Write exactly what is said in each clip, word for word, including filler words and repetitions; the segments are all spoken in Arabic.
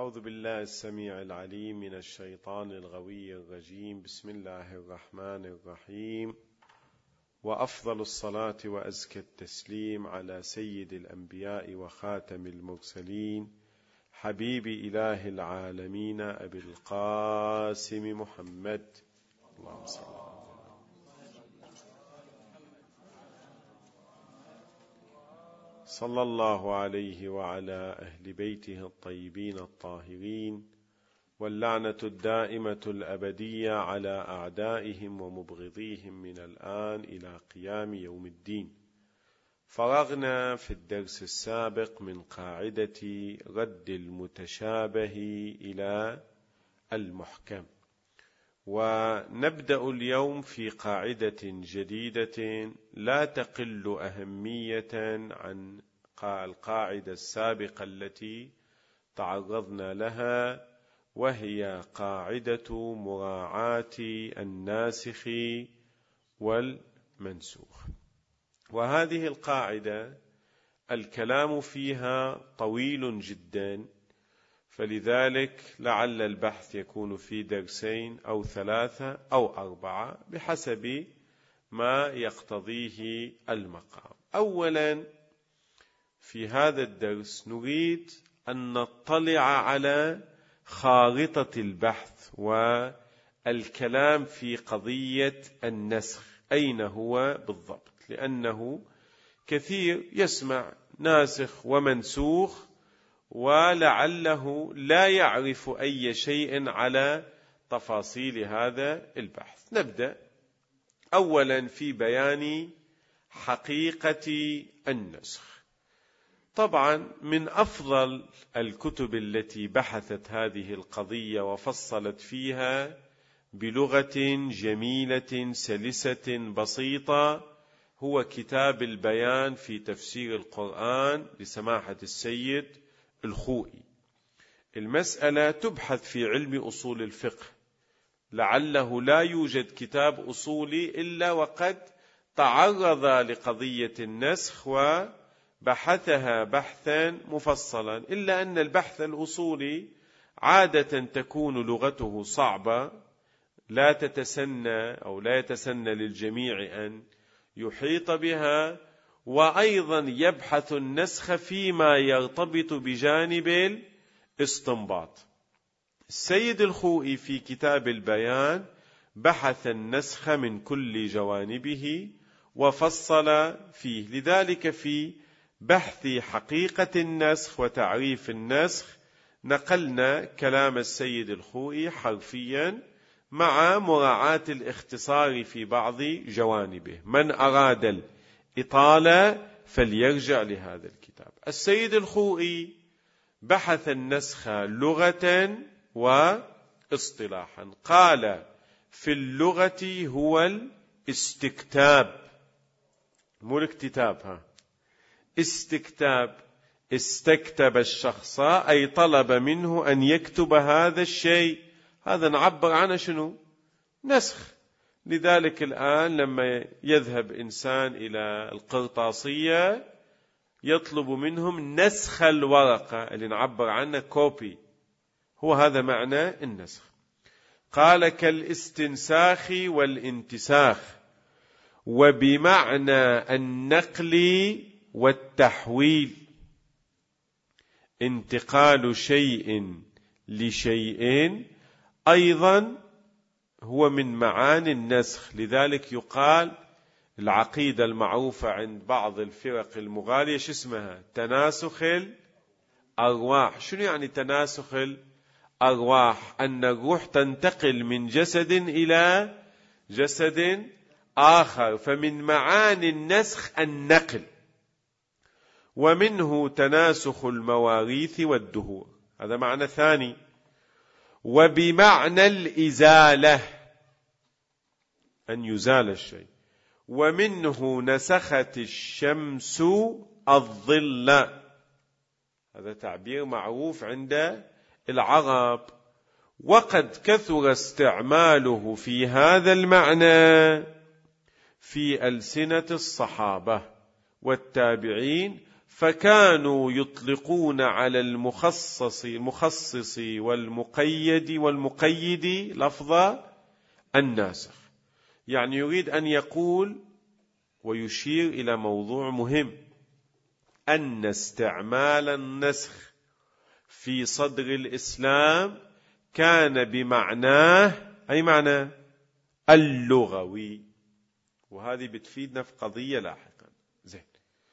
أعوذ بالله السميع العليم من الشيطان الغوي الرجيم. بسم الله الرحمن الرحيم. وأفضل الصلاة وأزكى التسليم على سيد الأنبياء وخاتم المرسلين حبيب إله العالمين أبي القاسم محمد. اللهم صل على صلى الله عليه وعلى أهل بيته الطيبين الطاهرين، واللعنة الدائمة الأبدية على أعدائهم ومبغضيهم من الآن إلى قيام يوم الدين. فرغنا في الدرس السابق من قاعدة رد المتشابه إلى المحكم، ونبدأ اليوم في قاعدة جديدة لا تقل أهمية عن القاعدة السابقة التي تعرضنا لها، وهي قاعدة مراعاة الناسخ والمنسوخ. وهذه القاعدة الكلام فيها طويل جدا، فلذلك لعل البحث يكون في درسين أو ثلاثة أو أربعة بحسب ما يقتضيه المقام. أولا في هذا الدرس نريد أن نطلع على خارطة البحث والكلام في قضية النسخ، أين هو بالضبط، لأنه كثير يسمع ناسخ ومنسوخ ولعله لا يعرف أي شيء على تفاصيل هذا البحث. نبدأ أولا في بيان حقيقة النسخ. طبعا من أفضل الكتب التي بحثت هذه القضية وفصلت فيها بلغة جميلة سلسة بسيطة هو كتاب البيان في تفسير القرآن لسماحة السيد الخوئي. المسألة تبحث في علم أصول الفقه، لعله لا يوجد كتاب أصولي إلا وقد تعرض لقضية النسخ وبحثها بحثا مفصلا، إلا أن البحث الأصولي عادة تكون لغته صعبة، لا تتسنى أو لا يتسنى للجميع أن يحيط بها، وأيضا يبحث النسخ فيما يرتبط بجانب الاستنباط. السيد الخوئي في كتاب البيان بحث النسخ من كل جوانبه وفصل فيه، لذلك في بحث حقيقة النسخ وتعريف النسخ نقلنا كلام السيد الخوئي حرفيا مع مراعاة الاختصار في بعض جوانبه. من أراد الإطالة فليرجع لهذا الكتاب. السيد الخوئي بحث النسخ لغة واصطلاحا. قال في اللغة هو الاستكتاب، مو الاكتتاب، ها استكتاب. استكتب الشخص أي طلب منه أن يكتب هذا الشيء، هذا نعبر عنه شنو؟ نسخ. لذلك الآن لما يذهب إنسان إلى القرطاسية يطلب منهم نسخ الورقة اللي نعبر عنه كوبي، هو هذا معنى النسخ. قال كالاستنساخ والانتساخ، وبمعنى النقل والتحويل، انتقال شيء لشيء أيضا هو من معاني النسخ. لذلك يقال العقيدة المعروفة عند بعض الفرق المغالية شو اسمها؟ تناسخ الأرواح. شنو يعني تناسخ الأرواح؟ أن الروح تنتقل من جسد إلى جسد آخر، فمن معاني النسخ النقل. ومنه تناسخ المواريث والدهور، هذا معنى ثاني. وبمعنى الإزالة، أن يزال الشيء. ومنه نسخت الشمس الظل، هذا تعبير معروف عند العرب، وقد كثر استعماله في هذا المعنى في ألسنة الصحابة والتابعين، فكانوا يطلقون على المخصص المخصص والمقيد والمقيد لفظ الناسخ. يعني يريد أن يقول ويشير إلى موضوع مهم، أن استعمال النسخ في صدر الإسلام كان بمعناه، أي معنى؟ اللغوي. وهذه بتفيدنا في قضية لاحقا. زين،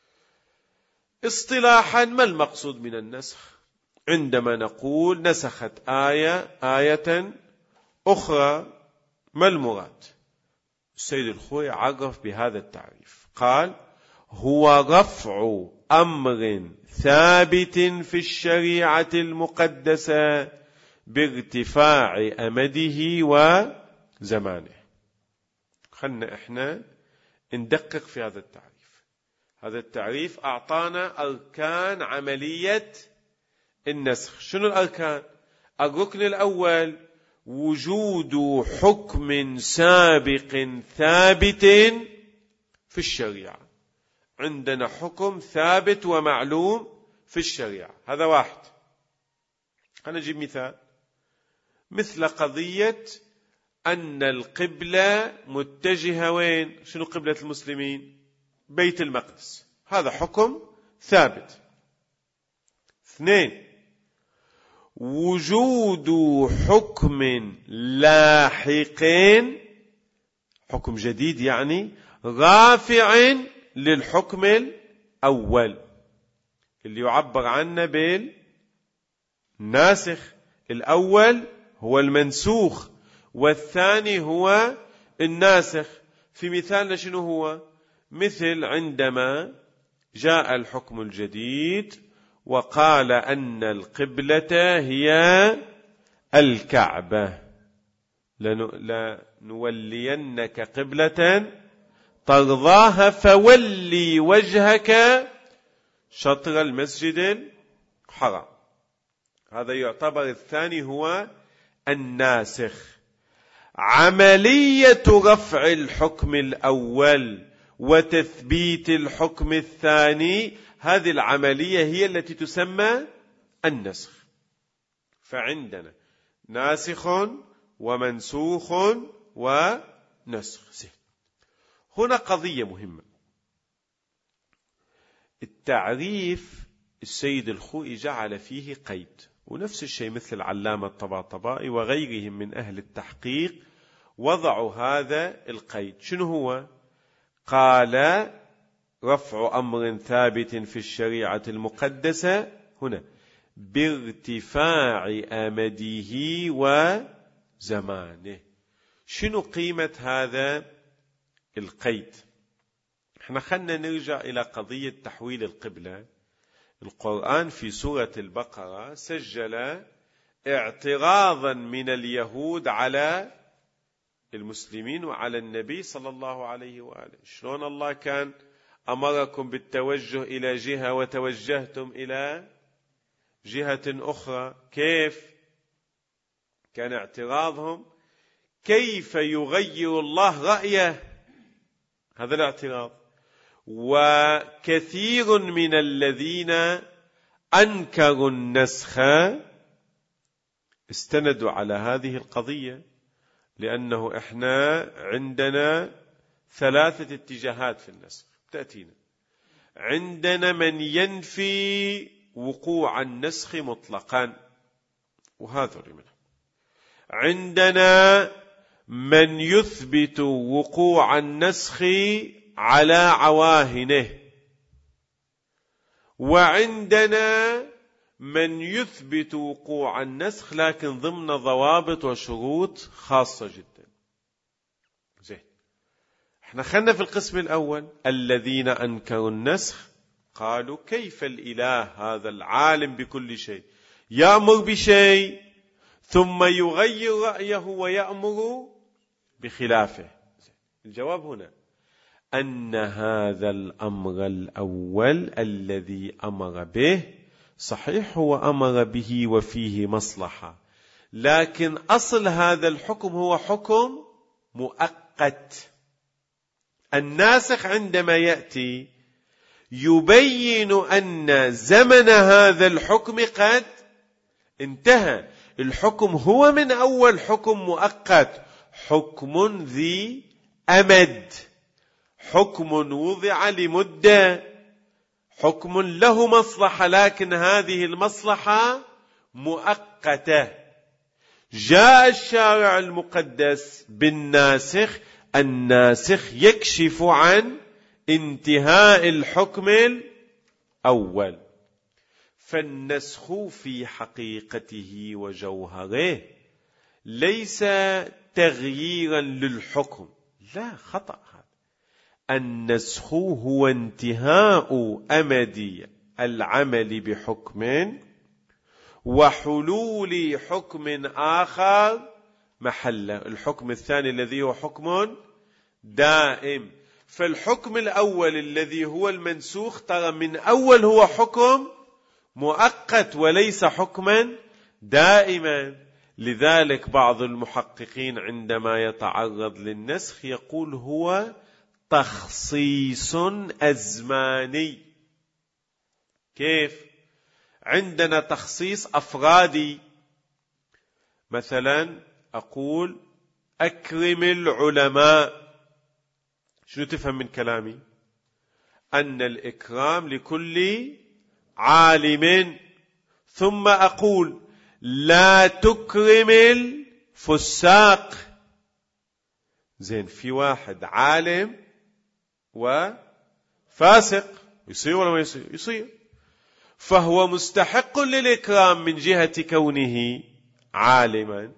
اصطلاحا ما المقصود من النسخ؟ عندما نقول نسخت آية آية أخرى، ما المراد؟ السيد الخوئي عرف بهذا التعريف، قال: هو رفع أمر ثابت في الشريعة المقدسة بارتفاع أمده وزمانه. خلنا إحنا ندقق في هذا التعريف. هذا التعريف أعطانا أركان عملية النسخ. شنو الأركان؟ الركن الأول وجود حكم سابق ثابت في الشريعة. عندنا حكم ثابت ومعلوم في الشريعة، هذا واحد. أنا أجيب مثال، مثل قضية أن القبلة متجهة وين؟ شنو قبلة المسلمين؟ بيت المقدس، هذا حكم ثابت. اثنين، وجود حكم لاحق، حكم جديد يعني رافع للحكم الأول اللي يعبر عنه بالناسخ. الأول هو المنسوخ والثاني هو الناسخ. في مثالنا شنو هو؟ مثل عندما جاء الحكم الجديد وقال أن القبلة هي الكعبة، لنولينك قبلة ترضاها فولي وجهك شطر المسجد الحرام. هذا يعتبر الثاني هو الناسخ. عملية رفع الحكم الأول وتثبيت الحكم الثاني، هذه العملية هي التي تسمى النسخ. فعندنا ناسخ ومنسوخ ونسخ. هنا قضية مهمة، التعريف السيد الخوئي جعل فيه قيد، ونفس الشيء مثل العلامة الطباطبائي وغيرهم من أهل التحقيق وضعوا هذا القيد. شنو هو؟ قال: رفع أمر ثابت في الشريعة المقدسة هنا بارتفاع أمده وزمانه. شنو قيمة هذا القيد؟ احنا خلنا نرجع إلى قضية تحويل القبلة. القرآن في سورة البقرة سجل اعتراضا من اليهود على المسلمين وعلى النبي صلى الله عليه وآله. شلون الله كان أمركم بالتوجه إلى جهة وتوجهتم إلى جهة أخرى؟ كيف؟ كان اعتراضهم كيف يغير الله رأيه، هذا الاعتراض. وكثير من الذين أنكروا النسخ استندوا على هذه القضية، لأنه إحنا عندنا ثلاثة اتجاهات في النسخ تأتينا. عندنا من ينفي وقوع النسخ مطلقا، وهذا منه. عندنا من يثبت وقوع النسخ على عواهنه، وعندنا من يثبت وقوع النسخ لكن ضمن ضوابط وشروط خاصة جدا. زين، احنا خلنا في القسم الأول الذين أنكروا النسخ قالوا كيف الإله هذا العالم بكل شيء يأمر بشيء ثم يغير رأيه ويأمر بخلافه. الجواب هنا أن هذا الأمر الأول الذي أمر به صحيح هو أمر به وفيه مصلحة، لكن أصل هذا الحكم هو حكم مؤقت. الناسخ عندما يأتي يبين أن زمن هذا الحكم قد انتهى. الحكم هو من أول حكم مؤقت، حكم ذي أمد، حكم وضع لمدة، حكم له مصلحة، لكن هذه المصلحة مؤقتة. جاء الشارع المقدس بالناسخ، الناسخ يكشف عن انتهاء الحكم الأول. فالنسخ في حقيقته وجوهره ليس تغييرا للحكم، لا، خطأ. النسخ هو انتهاء أمد العمل بحكم وحلول حكم آخر محله، الحكم الثاني الذي هو حكم دائم. فالحكم الأول الذي هو المنسوخ ترى من أول هو حكم مؤقت وليس حكما دائما. لذلك بعض المحققين عندما يتعرض للنسخ يقول هو تخصيص أزماني. كيف؟ عندنا تخصيص أفرادي، مثلا أقول أكرم العلماء، شنو تفهم من كلامي؟ أن الإكرام لكل عالم. ثم أقول لا تكرم الفساق. زين، في واحد عالم وفاسق، يصير ولا ما يصير؟ يصير. فهو مستحق للإكرام من جهة كونه عالما،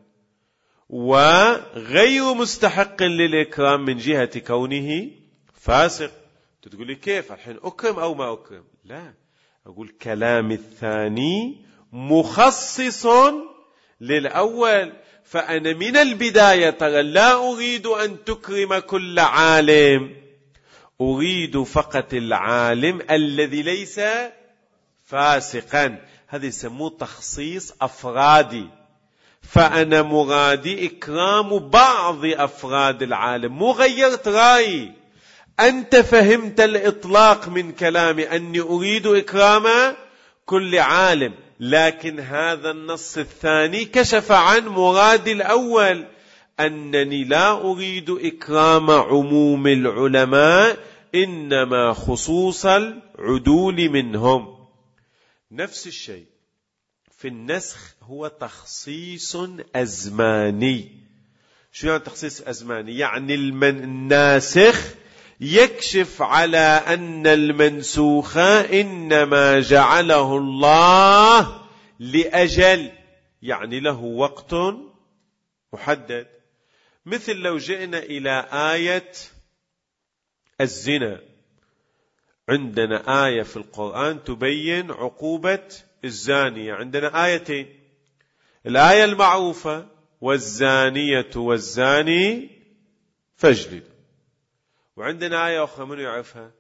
وغير مستحق للإكرام من جهة كونه فاسق. تقول لي كيف الحين أكرم أو ما أكرم؟ لا، أقول كلام الثاني مخصص للأول. فأنا من البداية ترى لا أريد أن تكرم كل عالم، أريد فقط العالم الذي ليس فاسقا. هذا يسموه تخصيص أفرادي. فأنا مرادي إكرام بعض أفراد العالم، مو غيرت رأيي. أنت فهمت الإطلاق من كلامي أني أريد إكرام كل عالم، لكن هذا النص الثاني كشف عن مراد الأول، أنني لا أريد إكرام عموم العلماء، إنما خصوص العدول منهم. نفس الشيء في النسخ، هو تخصيص أزماني. شو يعني تخصيص أزماني؟ يعني الناسخ يكشف على أن المنسوخ إنما جعله الله لأجل، يعني له وقت محدد. مثل لو جئنا إلى آية الزنا، عندنا آية في القرآن تبين عقوبة الزانية، عندنا آيتين، الآية المعروفة والزانية والزاني فاجلد، وعندنا آية أخرى من يعرفها؟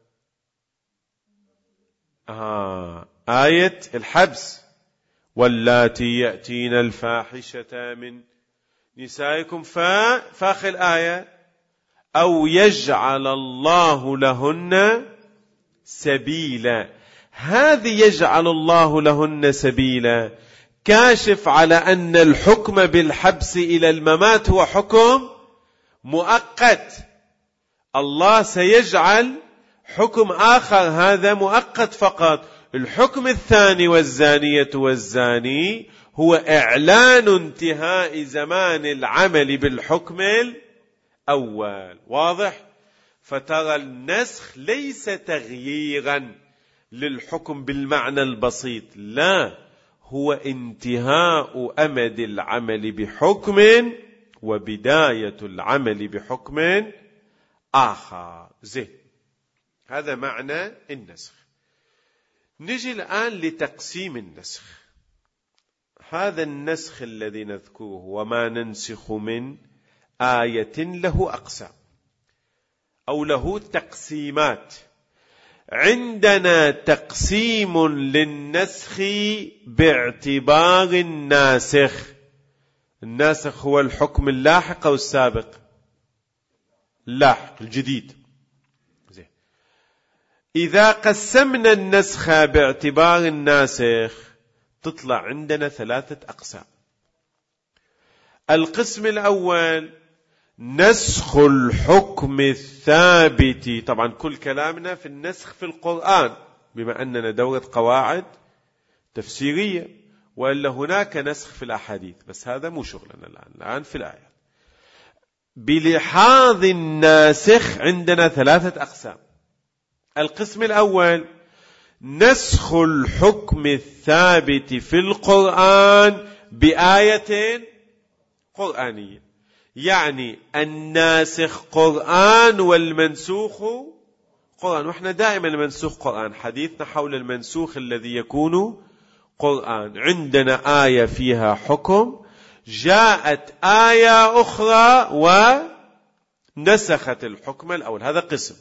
آه آية الحبس، واللاتي يأتين الفاحشة من نسائكم فاخر الآية أو يجعل الله لهن سبيلا. هذه يجعل الله لهن سبيلا كاشف على أن الحكم بالحبس إلى الممات هو حكم مؤقت. الله سيجعل حكم آخر هذا مؤقت فقط. الحكم الثاني والزانية والزاني هو إعلان انتهاء زمان العمل بالحكم الأول. واضح؟ فترى النسخ ليس تغييرا للحكم بالمعنى البسيط، لا، هو انتهاء أمد العمل بحكم وبداية العمل بحكم آخر. زين، هذا معنى النسخ. نجي الآن لتقسيم النسخ. هذا النسخ الذي نذكره وما ننسخ من آية له أقسام أو له تقسيمات. عندنا تقسيم للنسخ باعتبار الناسخ. الناسخ هو الحكم اللاحق أو السابق؟ اللاحق، الجديد. زين. إذا قسمنا النسخ باعتبار الناسخ تطلع عندنا ثلاثة أقسام. القسم الأول نسخ الحكم الثابت، طبعا كل كلامنا في النسخ في القرآن بما أننا دورة قواعد تفسيرية، وإلا هناك نسخ في الأحاديث، بس هذا مو شغلنا الآن، الآن في الآيات. بلحاظ الناسخ عندنا ثلاثة أقسام. القسم الأول نسخ الحكم الثابت في القرآن بآية قرآنية، يعني الناسخ قرآن والمنسوخ قرآن. وإحنا دائما المنسوخ قرآن، حديثنا حول المنسوخ الذي يكون قرآن. عندنا آية فيها حكم، جاءت آية أخرى ونسخت الحكم الأول، هذا قسم.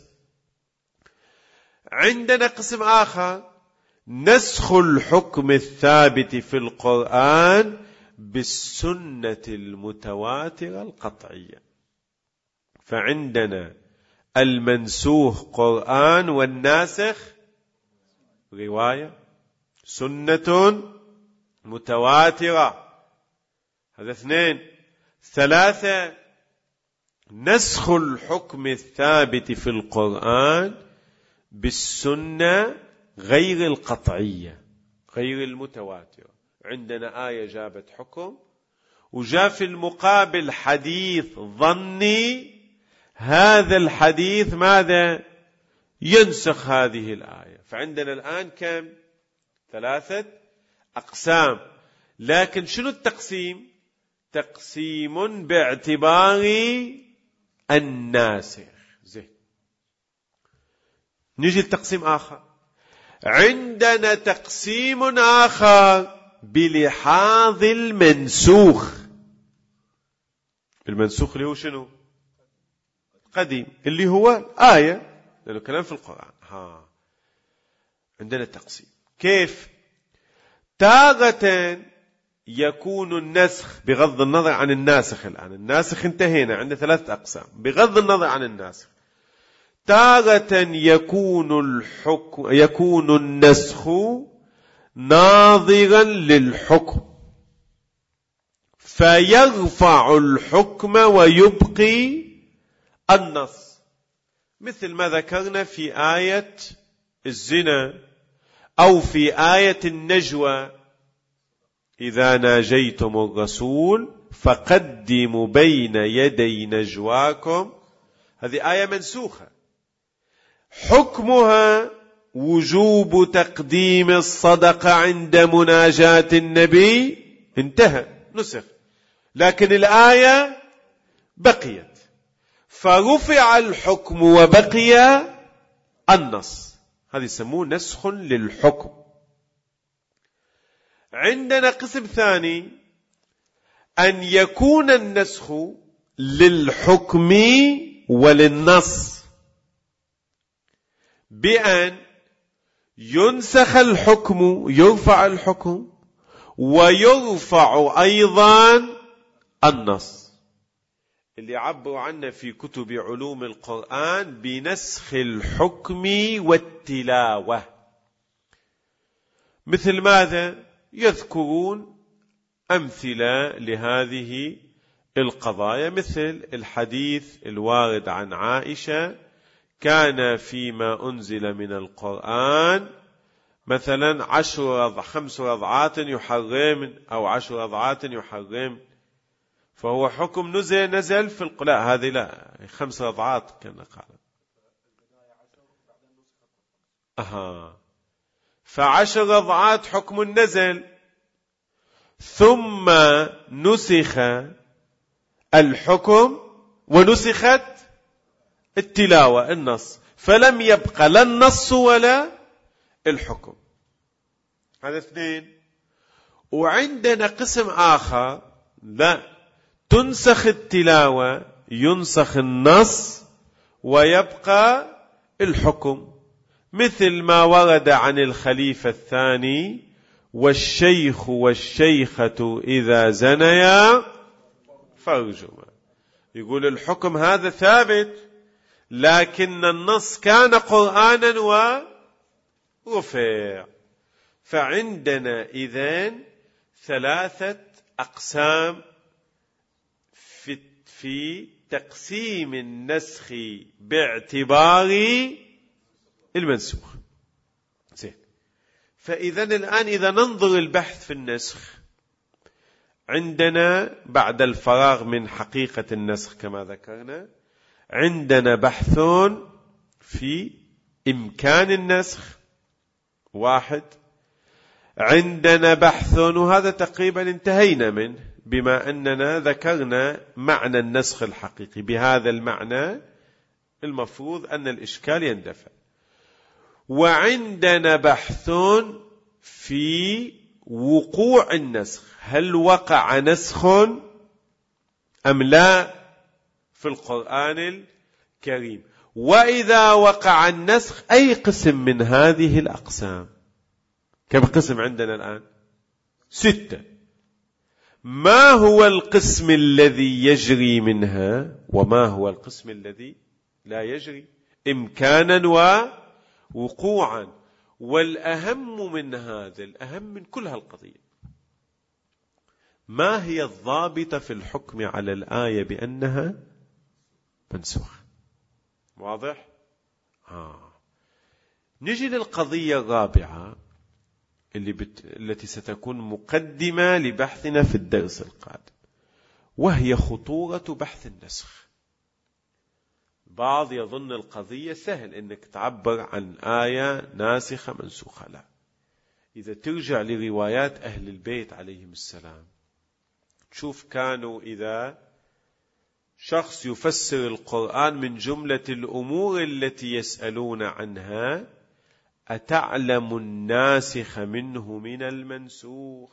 عندنا قسم آخر نسخ الحكم الثابت في القرآن بالسنة المتواترة القطعية. فعندنا المنسوخ قرآن والناسخ رواية سنة متواترة، هذا اثنين. ثلاثة نسخ الحكم الثابت في القرآن بالسنة غير القطعية غير المتواترة. عندنا آية جابت حكم وجاء في المقابل حديث ظني، هذا الحديث ماذا؟ ينسخ هذه الآية. فعندنا الآن كم؟ ثلاثة أقسام. لكن شنو التقسيم؟ تقسيم باعتبار الناسخ. زين، نجي لتقسيم آخر. عندنا تقسيم آخر بلحاظ المنسوخ. المنسوخ اللي هو شنو؟ قديم، اللي هو آية، لأنه كلام في القرآن. ها عندنا تقسيم. كيف؟ تارة يكون النسخ بغض النظر عن الناسخ. الآن الناسخ انتهينا، عندنا ثلاثة أقسام بغض النظر عن الناسخ. تارة يكون الحكم يكون النسخ ناظرا للحكم فيرفع الحكم ويبقي النص، مثل ما ذكرنا في آية الزنا أو في آية النجوى: إذا ناجيتم الرسول فقدموا بين يدي نجواكم. هذه آية منسوخة، حكمها وجوب تقديم الصدقة عند مناجاة النبي، انتهى، نسخ. لكن الآية بقيت، فرفع الحكم وبقي النص. هذا يسموه نسخ للحكم. عندنا قسم ثاني، أن يكون النسخ للحكم وللنص، بأن ينسخ الحكم، يرفع الحكم ويرفع أيضا النص، اللي عبروا عنه في كتب علوم القرآن بنسخ الحكم والتلاوة. مثل ماذا؟ يذكرون أمثلة لهذه القضايا، مثل الحديث الوارد عن عائشة: كان فيما أنزل من القرآن مثلا عشر رضع خمس رضعات يحرم أو عشر رضعات يحرم، فهو حكم نزل نزل في القرآن. لا، هذه لا، خمس رضعات كما قال. أها، فعشر رضعات حكم نزل، ثم نسخ الحكم ونسخت التلاوة، النص، فلم يبقى لا النص ولا الحكم. هذا اثنين. وعندنا قسم آخر، لا، تنسخ التلاوة، ينسخ النص ويبقى الحكم، مثل ما ورد عن الخليفة الثاني: والشيخ والشيخة إذا زنيا فارجما. يقول الحكم هذا ثابت، لكن النص كان قرآنا ورفع. فعندنا إذن ثلاثة أقسام في, في تقسيم النسخ باعتبار المنسوخ. زين. فإذا الآن إذا ننظر البحث في النسخ، عندنا بعد الفراغ من حقيقة النسخ كما ذكرنا، عندنا بحثون في إمكان النسخ واحد، عندنا بحث وهذا تقريبا انتهينا منه بما أننا ذكرنا معنى النسخ الحقيقي. بهذا المعنى المفروض أن الإشكال يندفع. وعندنا بحث في وقوع النسخ، هل وقع نسخ أم لا في القرآن الكريم؟ وإذا وقع النسخ أي قسم من هذه الأقسام؟ كم قسم عندنا الآن؟ ستة. ما هو القسم الذي يجري منها وما هو القسم الذي لا يجري؟ إمكانا ووقوعا. والأهم من هذا، الأهم من كل هالقضية، ما هي الضابطة في الحكم على الآية بأنها منسوخ؟ واضح؟ آه. نجي للقضية الرابعة اللي بت... التي ستكون مقدمة لبحثنا في الدرس القادم، وهي خطورة بحث النسخ. بعض يظن القضية سهل انك تعبر عن آية ناسخة منسوخة. لا، إذا ترجع لروايات أهل البيت عليهم السلام تشوف كانوا إذا شخص يفسر القرآن من جملة الأمور التي يسألون عنها: أتعلم الناسخ منه من المنسوخ؟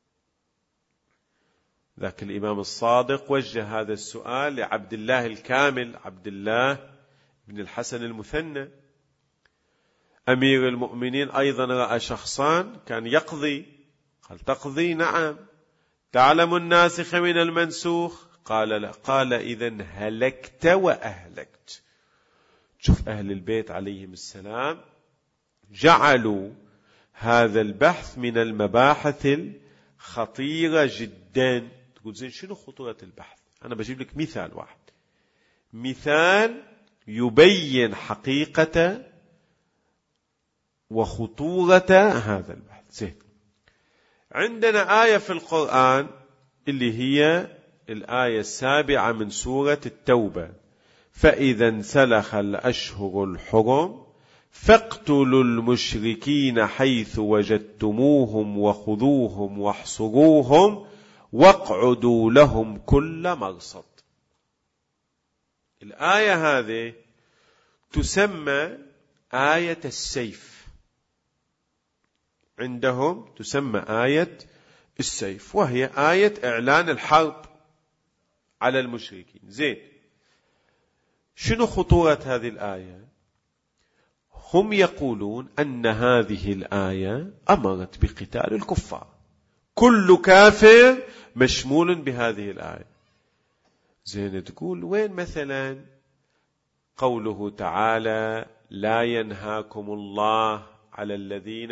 ذاك الإمام الصادق وجه هذا السؤال لعبد الله الكامل، عبد الله بن الحسن المثنى أمير المؤمنين. أيضا رأى شخصان كان يقضي، قال: تقضي؟ نعم. تعلم الناسخ من المنسوخ؟ قال: لا. قال: إذن هلكت وأهلكت. شوف أهل البيت عليهم السلام جعلوا هذا البحث من المباحث الخطيرة جدا. تقول: زين شنو خطورة البحث؟ أنا بجيب لك مثال واحد، مثال يبين حقيقة وخطورة هذا البحث. زين، عندنا آية في القرآن اللي هي الآية السابعة من سورة التوبة: فإذا انسلخ الأشهر الحرم فاقتلوا المشركين حيث وجدتموهم وخذوهم واحصروهم واقعدوا لهم كل مرصد. الآية هذه تسمى آية السيف، عندهم تسمى آية السيف، وهي آية إعلان الحرب على المشركين. زين، شنو خطورة هذه الآية؟ هم يقولون أن هذه الآية أمرت بقتال الكفار، كل كافر مشمول بهذه الآية. زين، تقول وين مثلا قوله تعالى: لا ينهاكم الله على الذين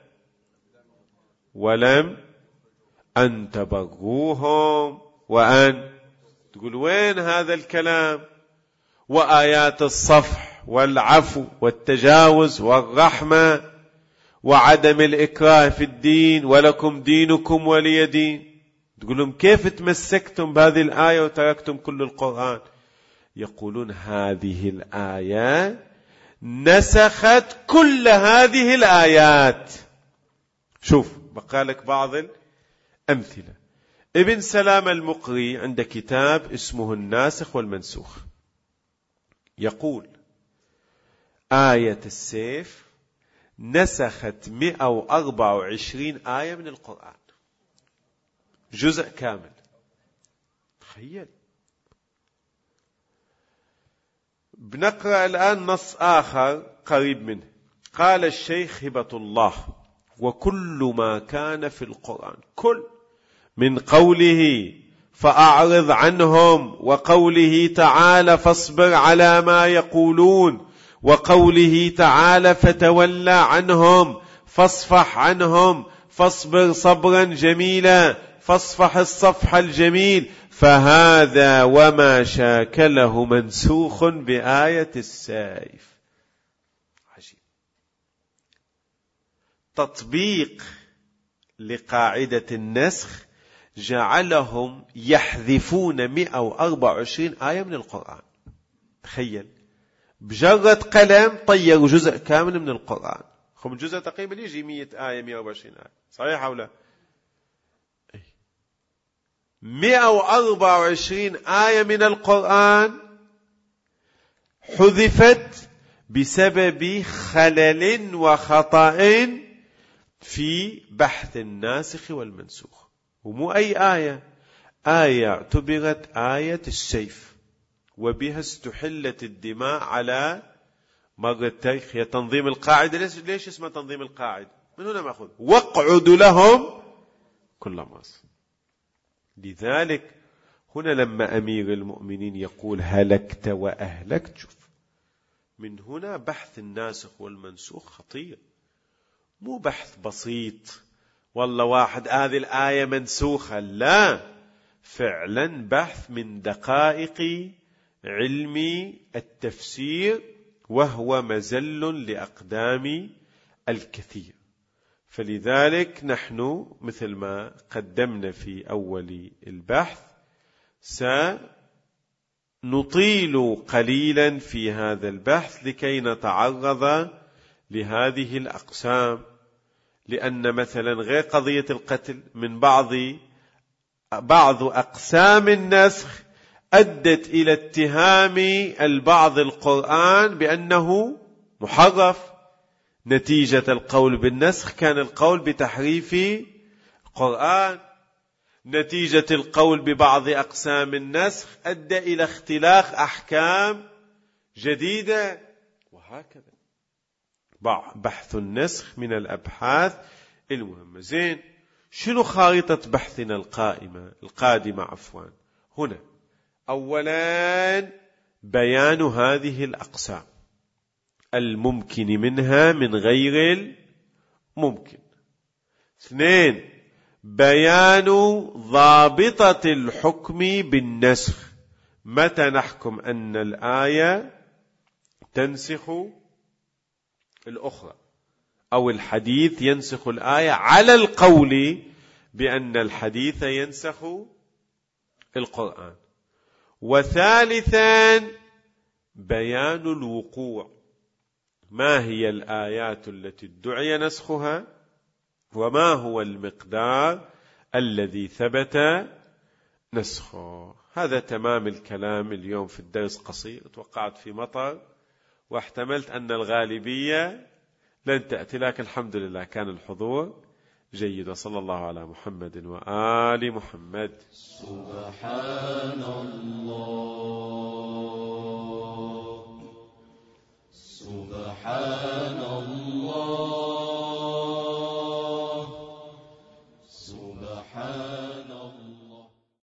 ولم أن تبروهم وأن، تقول وين هذا الكلام؟ وآيات الصفح والعفو والتجاوز والرحمة وعدم الإكراه في الدين ولكم دينكم ولي دين. تقول لهم كيف تمسكتم بهذه الآية وتركتم كل القرآن؟ يقولون هذه الآية نسخت كل هذه الآيات. شوف بقالك بعض الأمثلة. ابن سلام المقري عند كتاب اسمه الناسخ والمنسوخ يقول: آية السيف نسخت مئة وأربعة وعشرين آية من القرآن، جزء كامل. تخيل. بنقرأ الآن نص آخر قريب منه. قال الشيخ هبة الله: وكل ما كان في القرآن، كل من قوله فأعرض عنهم، وقوله تعالى فاصبر على ما يقولون، وقوله تعالى فتولى عنهم فاصفح عنهم، فاصبر صبرا جميلا، فاصفح الصفح الجميل. فهذا وما شاكله منسوخ بآية السيف. عجيب. تطبيق لقاعدة النسخ جعلهم يحذفون مئة وأربعة وعشرين آية من القرآن. تخيل، بجرد قلم طيروا جزء كامل من القرآن. خم جزء تقريبا يجي مئة آية، مئة وأربعة وعشرين آية، صحيح أو لا؟ مئة وأربعة وعشرين آية من القرآن حذفت بسبب خلل وخطأ في بحث الناسخ والمنسوخ. ومو أي آية، آية اعتبرت آية السيف، وبها استحلت الدماء على مر التاريخ. هي تنظيم القاعدة. ليش اسمها تنظيم القاعدة؟ من هنا مأخذ واقعد لهم كل مصر. لذلك هنا لما أمير المؤمنين يقول هلكت وأهلكت، شوف من هنا بحث الناسخ والمنسوخ خطير، مو بحث بسيط والله واحد هذه الآية منسوخة، لا، فعلا بحث من دقائق علم التفسير، وهو مزل لأقدام الكثير. فلذلك نحن مثل ما قدمنا في أول البحث سنطيل قليلا في هذا البحث لكي نتعرض لهذه الأقسام، لأن مثلا غير قضية القتل، من بعض بعض أقسام النسخ أدت إلى اتهام البعض القرآن بأنه محرف. نتيجة القول بالنسخ كان القول بتحريف القرآن. نتيجة القول ببعض أقسام النسخ أدى إلى اختلاف أحكام جديدة، وهكذا. بحث النسخ من الأبحاث المهمة. زين، شنو خارطة بحثنا القائمة القادمة عفوا هنا؟ أولا بيان هذه الأقسام الممكن منها من غير الممكن. اثنين، بيان ضابطة الحكم بالنسخ، متى نحكم أن الآية تنسخ الأخرى أو الحديث ينسخ الآية، على القول بأن الحديث ينسخ القرآن. وثالثا بيان الوقوع، ما هي الآيات التي ادعي نسخها، وما هو المقدار الذي ثبت نسخه. هذا تمام الكلام اليوم في الدرس قصير، توقعت في مطر واحتملت أن الغالبية لن تأتي، لكن الحمد لله كان الحضور جيد. وصلى الله على محمد وآل محمد. سبحان الله سبحان